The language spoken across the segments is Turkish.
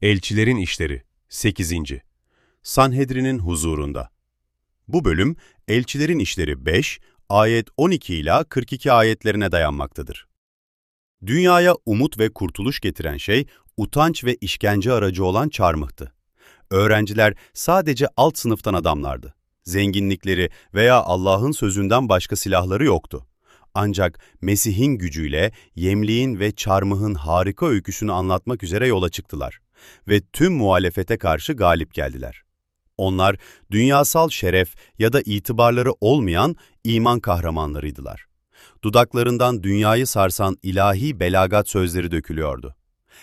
Elçilerin İşleri 8. Sanhedrin'in huzurunda. Bu bölüm, Elçilerin İşleri 5, ayet 12 ila 42 ayetlerine dayanmaktadır. Dünyaya umut ve kurtuluş getiren şey, utanç ve işkence aracı olan çarmıhtı. Öğrenciler sadece alt sınıftan adamlardı. Zenginlikleri veya Allah'ın sözünden başka silahları yoktu. Ancak Mesih'in gücüyle yemliğin ve çarmıhın harika öyküsünü anlatmak üzere yola çıktılar ve tüm muhalefete karşı galip geldiler. Onlar, dünyasal şeref ya da itibarları olmayan iman kahramanlarıydılar. Dudaklarından dünyayı sarsan ilahi belagat sözleri dökülüyordu.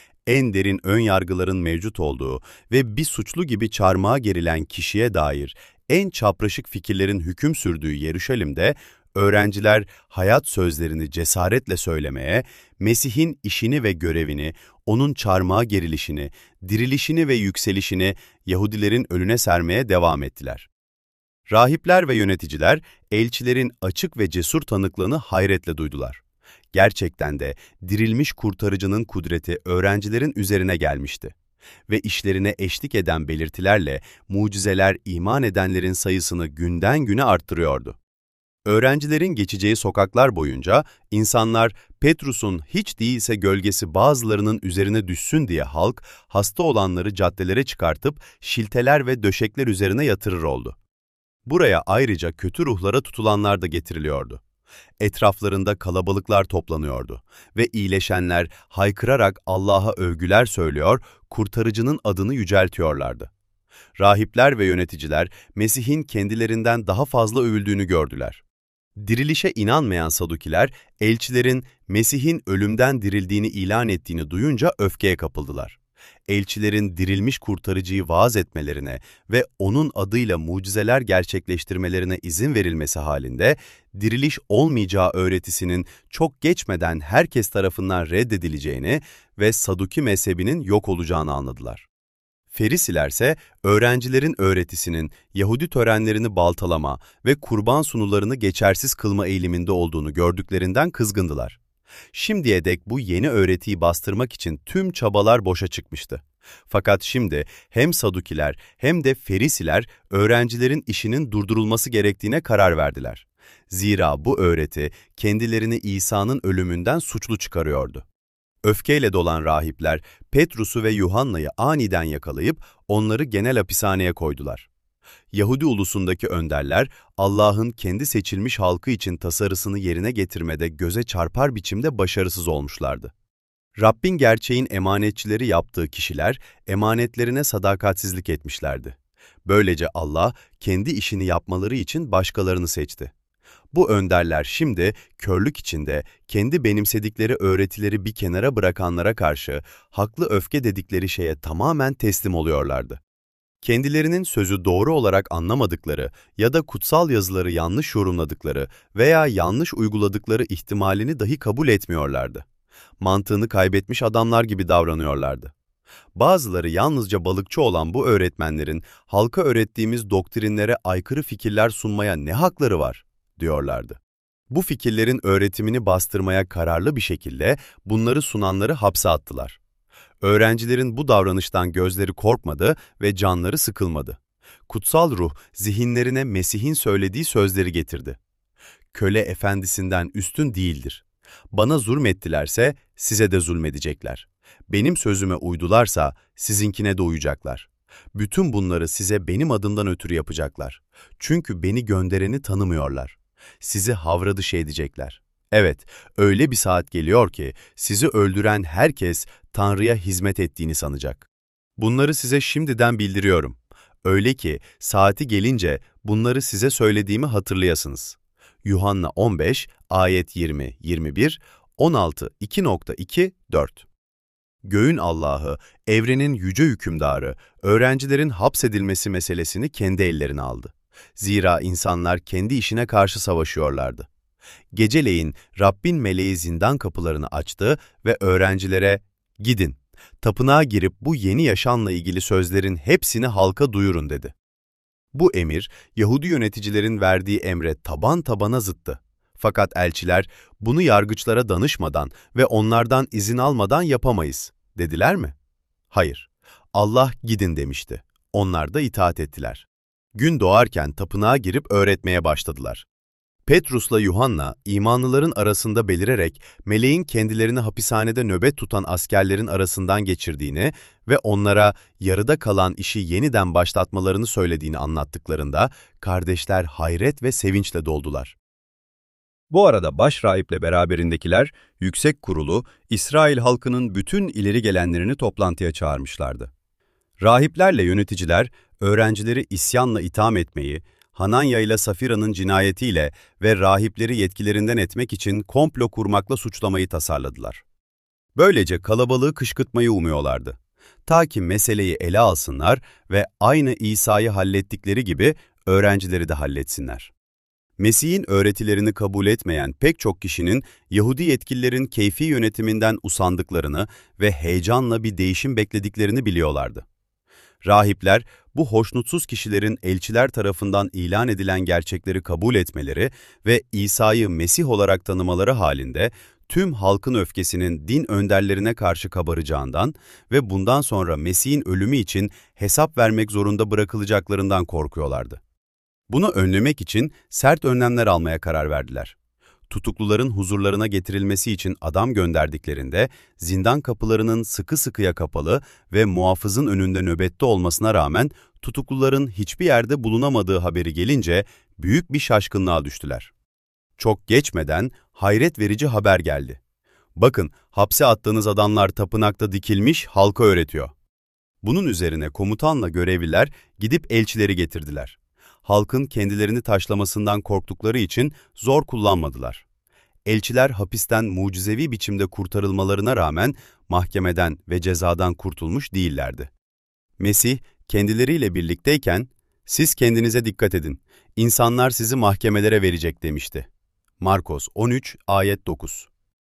En derin ön yargıların mevcut olduğu ve bir suçlu gibi çarmıha gerilen kişiye dair en çapraşık fikirlerin hüküm sürdüğü Yeruşalim'de, öğrenciler hayat sözlerini cesaretle söylemeye, Mesih'in işini ve görevini, onun çarmıha gerilişini, dirilişini ve yükselişini Yahudilerin önüne sermeye devam ettiler. Rahipler ve yöneticiler, elçilerin açık ve cesur tanıklığını hayretle duydular. Gerçekten de dirilmiş kurtarıcının kudreti öğrencilerin üzerine gelmişti. Ve işlerine eşlik eden belirtilerle mucizeler iman edenlerin sayısını günden güne arttırıyordu. Öğrencilerin geçeceği sokaklar boyunca insanlar Petrus'un hiç değilse gölgesi bazılarının üzerine düşsün diye halk, hasta olanları caddelere çıkartıp şilteler ve döşekler üzerine yatırır oldu. Buraya ayrıca kötü ruhlara tutulanlar da getiriliyordu. Etraflarında kalabalıklar toplanıyordu ve iyileşenler haykırarak Allah'a övgüler söylüyor, kurtarıcının adını yüceltiyorlardı. Rahipler ve yöneticiler Mesih'in kendilerinden daha fazla övüldüğünü gördüler. Dirilişe inanmayan Sadukiler, elçilerin Mesih'in ölümden dirildiğini ilan ettiğini duyunca öfkeye kapıldılar. Elçilerin dirilmiş kurtarıcıyı vaaz etmelerine ve onun adıyla mucizeler gerçekleştirmelerine izin verilmesi halinde, diriliş olmayacağı öğretisinin çok geçmeden herkes tarafından reddedileceğini ve Saduki mezhebinin yok olacağını anladılar. Ferisilerse, öğrencilerin öğretisinin Yahudi törenlerini baltalama ve kurban sunularını geçersiz kılma eğiliminde olduğunu gördüklerinden kızgındılar. Şimdiye dek bu yeni öğretiyi bastırmak için tüm çabalar boşa çıkmıştı. Fakat şimdi hem Sadukiler hem de Ferisiler öğrencilerin işinin durdurulması gerektiğine karar verdiler. Zira bu öğreti kendilerini İsa'nın ölümünden suçlu çıkarıyordu. Öfkeyle dolan rahipler Petrus'u ve Yuhanna'yı aniden yakalayıp onları genel hapishaneye koydular. Yahudi ulusundaki önderler Allah'ın kendi seçilmiş halkı için tasarısını yerine getirmede göze çarpar biçimde başarısız olmuşlardı. Rabbin gerçeğin emanetçileri yaptığı kişiler emanetlerine sadakatsizlik etmişlerdi. Böylece Allah kendi işini yapmaları için başkalarını seçti. Bu önderler şimdi körlük içinde kendi benimsedikleri öğretileri bir kenara bırakanlara karşı haklı öfke dedikleri şeye tamamen teslim oluyorlardı. Kendilerinin sözü doğru olarak anlamadıkları ya da kutsal yazıları yanlış yorumladıkları veya yanlış uyguladıkları ihtimalini dahi kabul etmiyorlardı. Mantığını kaybetmiş adamlar gibi davranıyorlardı. Bazıları yalnızca balıkçı olan bu öğretmenlerin halka öğrettiğimiz doktrinlere aykırı fikirler sunmaya ne hakları var, diyorlardı. Bu fikirlerin öğretimini bastırmaya kararlı bir şekilde bunları sunanları hapse attılar. Öğrencilerin bu davranıştan gözleri korkmadı ve canları sıkılmadı. Kutsal ruh zihinlerine Mesih'in söylediği sözleri getirdi. Köle efendisinden üstün değildir. Bana zulmettilerse size de zulmedecekler. Benim sözüme uydularsa sizinkine de uyacaklar. Bütün bunları size benim adımdan ötürü yapacaklar. Çünkü beni göndereni tanımıyorlar. Sizi havra dışı edecekler. Evet, öyle bir saat geliyor ki sizi öldüren herkes Tanrı'ya hizmet ettiğini sanacak. Bunları size şimdiden bildiriyorum. Öyle ki saati gelince bunları size söylediğimi hatırlayasınız. Yuhanna 15, ayet 20, 21, 16, 2.2, 4. Göğün Allah'ı, evrenin yüce hükümdarı, öğrencilerin hapsedilmesi meselesini kendi ellerine aldı. Zira insanlar kendi işine karşı savaşıyorlardı. Geceleyin Rabbin meleği zindan kapılarını açtı ve öğrencilere "Gidin, tapınağa girip bu yeni yaşamla ilgili sözlerin hepsini halka duyurun." dedi. Bu emir, Yahudi yöneticilerin verdiği emre taban tabana zıttı. Fakat elçiler, bunu yargıçlara danışmadan ve onlardan izin almadan yapamayız, dediler mi? Hayır. Allah gidin demişti. Onlar da itaat ettiler. Gün doğarken tapınağa girip öğretmeye başladılar. Petrus'la Yuhanna, imanlıların arasında belirerek meleğin kendilerini hapishanede nöbet tutan askerlerin arasından geçirdiğini ve onlara yarıda kalan işi yeniden başlatmalarını söylediğini anlattıklarında kardeşler hayret ve sevinçle doldular. Bu arada başrahiple beraberindekiler, yüksek kurulu, İsrail halkının bütün ileri gelenlerini toplantıya çağırmışlardı. Rahiplerle yöneticiler, öğrencileri isyanla itham etmeyi, Hananya ile Safira'nın cinayetiyle ve rahipleri yetkilerinden etmek için komplo kurmakla suçlamayı tasarladılar. Böylece kalabalığı kışkırtmayı umuyorlardı. Ta ki meseleyi ele alsınlar ve aynı İsa'yı hallettikleri gibi öğrencileri de halletsinler. Mesih'in öğretilerini kabul etmeyen pek çok kişinin Yahudi yetkililerin keyfi yönetiminden usandıklarını ve heyecanla bir değişim beklediklerini biliyorlardı. Rahipler, bu hoşnutsuz kişilerin elçiler tarafından ilan edilen gerçekleri kabul etmeleri ve İsa'yı Mesih olarak tanımaları halinde tüm halkın öfkesinin din önderlerine karşı kabaracağından ve bundan sonra Mesih'in ölümü için hesap vermek zorunda bırakılacaklarından korkuyorlardı. Bunu önlemek için sert önlemler almaya karar verdiler. Tutukluların huzurlarına getirilmesi için adam gönderdiklerinde zindan kapılarının sıkı sıkıya kapalı ve muhafızın önünde nöbette olmasına rağmen tutukluların hiçbir yerde bulunamadığı haberi gelince büyük bir şaşkınlığa düştüler. Çok geçmeden hayret verici haber geldi. Bakın, hapse attığınız adamlar tapınakta dikilmiş, halka öğretiyor. Bunun üzerine komutanla görevliler gidip elçileri getirdiler. Halkın kendilerini taşlamasından korktukları için zor kullanmadılar. Elçiler hapisten mucizevi biçimde kurtarılmalarına rağmen mahkemeden ve cezadan kurtulmuş değillerdi. Mesih kendileriyle birlikteyken, "Siz kendinize dikkat edin, insanlar sizi mahkemelere verecek" demişti. Markos 13, ayet 9.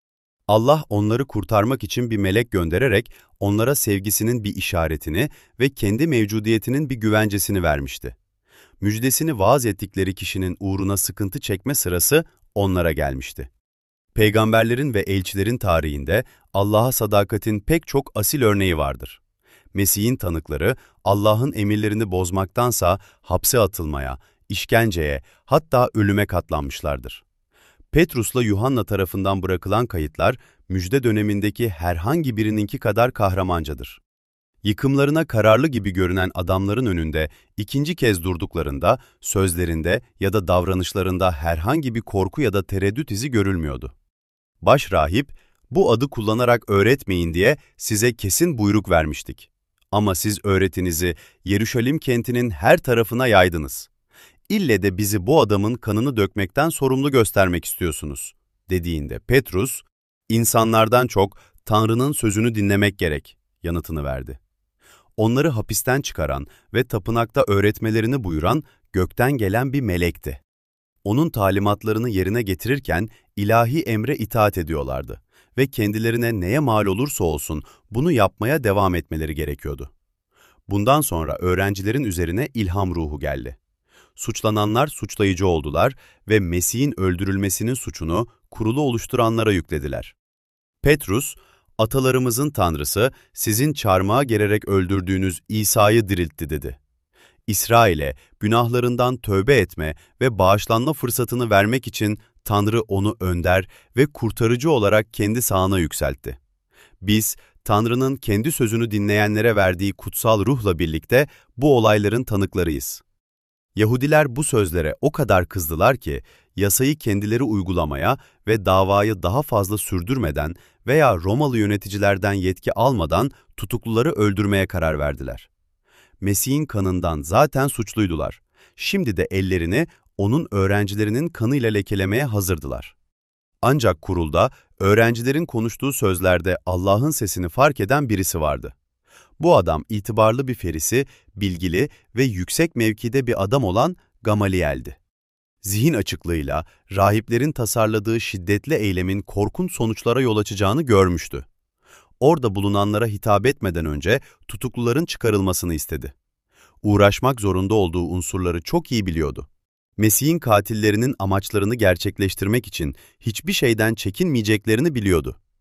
Allah onları kurtarmak için bir melek göndererek onlara sevgisinin bir işaretini ve kendi mevcudiyetinin bir güvencesini vermişti. Müjdesini vaaz ettikleri kişinin uğruna sıkıntı çekme sırası onlara gelmişti. Peygamberlerin ve elçilerin tarihinde Allah'a sadakatin pek çok asil örneği vardır. Mesih'in tanıkları Allah'ın emirlerini bozmaktansa hapse atılmaya, işkenceye, hatta ölüme katlanmışlardır. Petrus'la Yuhanna tarafından bırakılan kayıtlar müjde dönemindeki herhangi birininki kadar kahramancadır. Yıkımlarına kararlı gibi görünen adamların önünde ikinci kez durduklarında sözlerinde ya da davranışlarında herhangi bir korku ya da tereddüt izi görülmüyordu. Başrahip, "Bu adı kullanarak öğretmeyin diye size kesin buyruk vermiştik. Ama siz öğretinizi Yeruşalim kentinin her tarafına yaydınız. İlle de bizi bu adamın kanını dökmekten sorumlu göstermek istiyorsunuz" dediğinde Petrus, "İnsanlardan çok Tanrı'nın sözünü dinlemek gerek" yanıtını verdi. Onları hapisten çıkaran ve tapınakta öğretmelerini buyuran gökten gelen bir melekti. Onun talimatlarını yerine getirirken ilahi emre itaat ediyorlardı ve kendilerine neye mal olursa olsun bunu yapmaya devam etmeleri gerekiyordu. Bundan sonra öğrencilerin üzerine ilham ruhu geldi. Suçlananlar suçlayıcı oldular ve Mesih'in öldürülmesinin suçunu kurulu oluşturanlara yüklediler. Petrus, "Atalarımızın Tanrısı sizin çarmıha gererek öldürdüğünüz İsa'yı diriltti" dedi. İsrail'e günahlarından tövbe etme ve bağışlanma fırsatını vermek için Tanrı onu önder ve kurtarıcı olarak kendi sağına yükseltti. Biz, Tanrı'nın kendi sözünü dinleyenlere verdiği kutsal ruhla birlikte bu olayların tanıklarıyız. Yahudiler bu sözlere o kadar kızdılar ki, yasayı kendileri uygulamaya ve davayı daha fazla sürdürmeden veya Romalı yöneticilerden yetki almadan tutukluları öldürmeye karar verdiler. Mesih'in kanından zaten suçluydular. Şimdi de ellerini onun öğrencilerinin kanıyla lekelemeye hazırdılar. Ancak kurulda öğrencilerin konuştuğu sözlerde Allah'ın sesini fark eden birisi vardı. Bu adam itibarlı bir ferisi, bilgili ve yüksek mevkide bir adam olan Gamaliyel'di. Zihin açıklığıyla rahiplerin tasarladığı şiddetli eylemin korkunç sonuçlara yol açacağını görmüştü. Orada bulunanlara hitap etmeden önce tutukluların çıkarılmasını istedi. Uğraşmak zorunda olduğu unsurları çok iyi biliyordu. Mesih'in katillerinin amaçlarını gerçekleştirmek için hiçbir şeyden çekinmeyeceklerini biliyordu.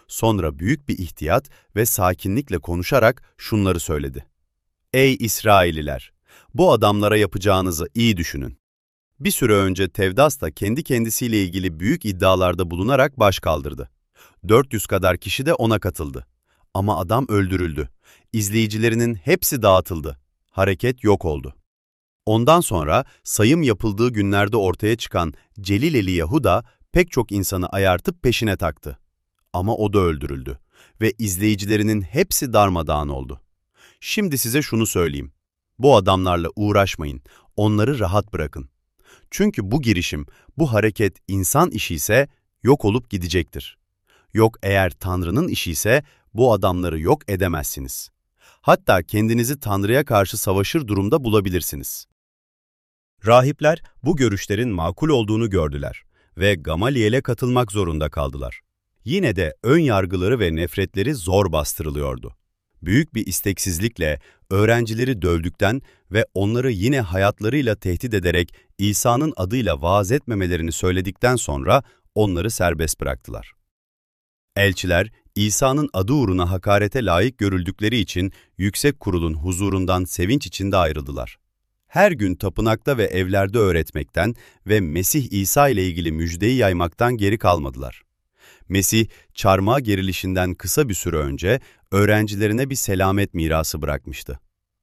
Sonra büyük bir ihtiyat ve sakinlikle konuşarak şunları söyledi. Ey İsraililer! Bu adamlara yapacağınızı iyi düşünün. Bir süre önce Tevdas da kendi kendisiyle ilgili büyük iddialarda bulunarak baş kaldırdı. 400 kadar kişi de ona katıldı. Ama adam öldürüldü. İzleyicilerinin hepsi dağıtıldı. Hareket yok oldu. Ondan sonra sayım yapıldığı günlerde ortaya çıkan Celileli Yahuda pek çok insanı ayartıp peşine taktı. Ama o da öldürüldü ve izleyicilerinin hepsi darmadağın oldu. Şimdi size şunu söyleyeyim. Bu adamlarla uğraşmayın, onları rahat bırakın. Çünkü bu girişim, bu hareket insan işi ise yok olup gidecektir. Yok eğer Tanrı'nın işi ise bu adamları yok edemezsiniz. Hatta kendinizi Tanrı'ya karşı savaşır durumda bulabilirsiniz. Rahipler bu görüşlerin makul olduğunu gördüler ve Gamaliyel'e katılmak zorunda kaldılar. Yine de ön yargıları ve nefretleri zor bastırılıyordu. Büyük bir isteksizlikle öğrencileri dövdükten ve onları yine hayatlarıyla tehdit ederek İsa'nın adıyla vaaz etmemelerini söyledikten sonra onları serbest bıraktılar. Elçiler, İsa'nın adı uğruna hakarete layık görüldükleri için yüksek kurulun huzurundan sevinç içinde ayrıldılar. Her gün tapınakta ve evlerde öğretmekten ve Mesih İsa ile ilgili müjdeyi yaymaktan geri kalmadılar. Mesih, çarmıha gerilişinden kısa bir süre önce öğrencilerine bir selamet mirası bırakmıştı.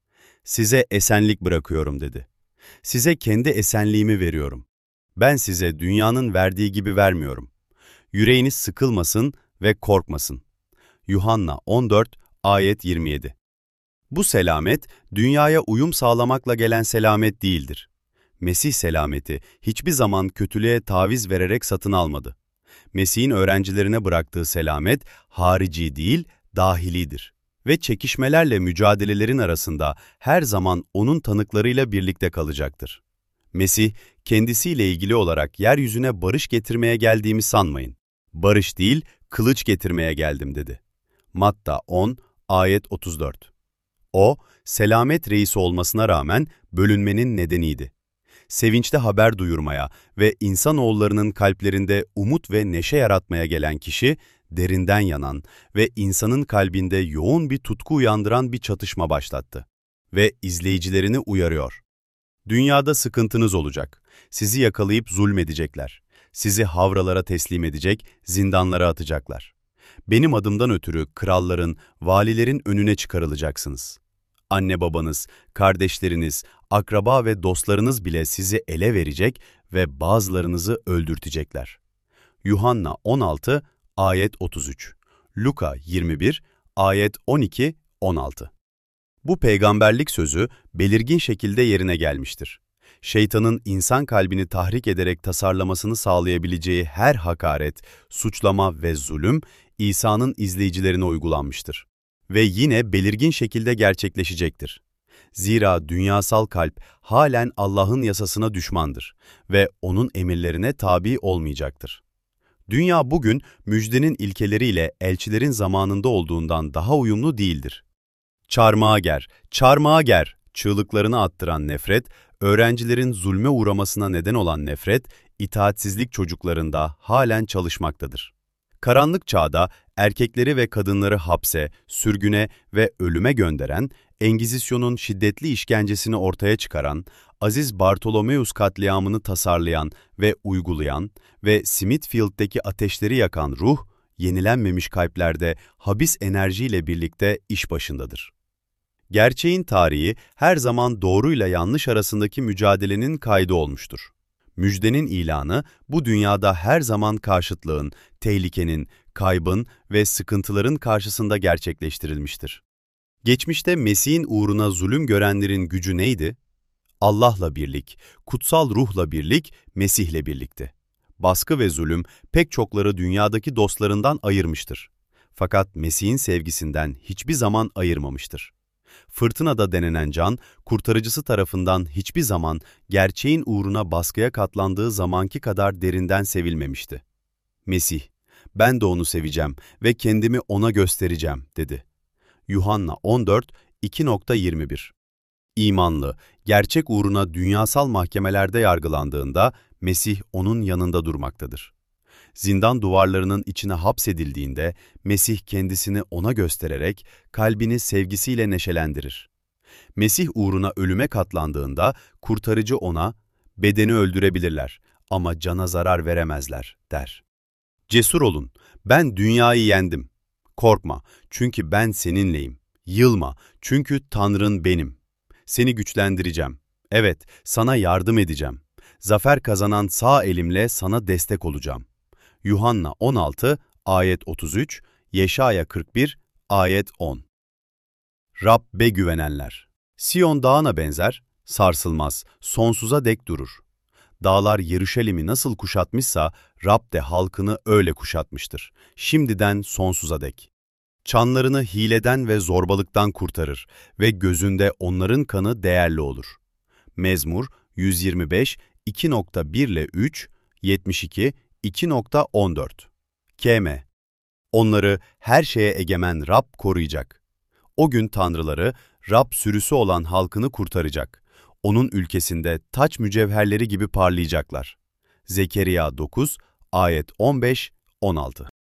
Size esenlik bırakıyorum dedi. Size kendi esenliğimi veriyorum. Ben size dünyanın verdiği gibi vermiyorum. Yüreğiniz sıkılmasın ve korkmasın. Yuhanna 14, ayet 27. Bu selamet, dünyaya uyum sağlamakla gelen selamet değildir. Mesih selameti hiçbir zaman kötülüğe taviz vererek satın almadı. Mesih'in öğrencilerine bıraktığı selamet, harici değil, dahilidir. Ve çekişmelerle mücadelelerin arasında her zaman onun tanıklarıyla birlikte kalacaktır. Mesih, kendisiyle ilgili olarak yeryüzüne barış getirmeye geldiğimi sanmayın. Barış değil, kılıç getirmeye geldim dedi. Matta 10, ayet 34. O, selamet reisi olmasına rağmen bölünmenin nedeniydi. Sevinçte haber duyurmaya ve insanoğullarının kalplerinde umut ve neşe yaratmaya gelen kişi, derinden yanan ve insanın kalbinde yoğun bir tutku uyandıran bir çatışma başlattı. Ve izleyicilerini uyarıyor. Dünyada sıkıntınız olacak. Sizi yakalayıp zulmedecekler. Sizi havralara teslim edecek, zindanlara atacaklar. Benim adımdan ötürü kralların, valilerin önüne çıkarılacaksınız. Anne babanız, kardeşleriniz, akraba ve dostlarınız bile sizi ele verecek ve bazılarınızı öldürtecekler. Yuhanna 16, ayet 33, Luka 21, ayet 12-16. Bu peygamberlik sözü belirgin şekilde yerine gelmiştir. Şeytanın insan kalbini tahrik ederek tasarlamasını sağlayabileceği her hakaret, suçlama ve zulüm İsa'nın izleyicilerine uygulanmıştır. Ve yine belirgin şekilde gerçekleşecektir. Zira dünyasal kalp halen Allah'ın yasasına düşmandır ve onun emirlerine tabi olmayacaktır. Dünya bugün müjdenin ilkeleriyle elçilerin zamanında olduğundan daha uyumlu değildir. Çarmıha ger, çarmıha ger çığlıklarını attıran nefret, öğrencilerin zulme uğramasına neden olan nefret, itaatsizlik çocuklarında halen çalışmaktadır. Karanlık çağda erkekleri ve kadınları hapse, sürgüne ve ölüme gönderen, Engizisyon'un şiddetli işkencesini ortaya çıkaran, Aziz Bartolomeus katliamını tasarlayan ve uygulayan ve Smithfield'deki ateşleri yakan ruh, yenilenmemiş kalplerde habis enerjiyle birlikte iş başındadır. Gerçeğin tarihi her zaman doğruyla yanlış arasındaki mücadelenin kaydı olmuştur. Müjdenin ilanı bu dünyada her zaman karşıtlığın, tehlikenin, kaybın ve sıkıntıların karşısında gerçekleştirilmiştir. Geçmişte Mesih'in uğruna zulüm görenlerin gücü neydi? Allah'la birlik, kutsal ruhla birlik, Mesih'le birlikti. Baskı ve zulüm pek çokları dünyadaki dostlarından ayırmıştır. Fakat Mesih'in sevgisinden hiçbir zaman ayırmamıştır. Fırtınada denenen can, kurtarıcısı tarafından hiçbir zaman gerçeğin uğruna baskıya katlandığı zamanki kadar derinden sevilmemişti. Mesih, ben de onu seveceğim ve kendimi ona göstereceğim, dedi. Yuhanna 14, 2.21. İmanlı, gerçek uğruna dünyasal mahkemelerde yargılandığında Mesih onun yanında durmaktadır. Zindan duvarlarının içine hapsedildiğinde Mesih kendisini ona göstererek kalbini sevgisiyle neşelendirir. Mesih uğruna ölüme katlandığında kurtarıcı ona, bedeni öldürebilirler ama cana zarar veremezler der. Cesur olun, ben dünyayı yendim. Korkma, çünkü ben seninleyim. Yılma, çünkü Tanrın benim. Seni güçlendireceğim. Evet, sana yardım edeceğim. Zafer kazanan sağ elimle sana destek olacağım. Yuhanna 16, ayet 33, Yeşaya 41, ayet 10. Rab'be güvenenler. Siyon dağına benzer, sarsılmaz, sonsuza dek durur. Dağlar Yeruşalim'i nasıl kuşatmışsa, Rab de halkını öyle kuşatmıştır. Şimdiden sonsuza dek. Çanlarını hileden ve zorbalıktan kurtarır ve gözünde onların kanı değerli olur. Mezmur 125, 2.1 ile 3, 72, 2.14. Km. Onları her şeye egemen Rab koruyacak. O gün tanrıları, Rab sürüsü olan halkını kurtaracak. Onun ülkesinde taç mücevherleri gibi parlayacaklar. Zekeriya 9, ayet 15-16.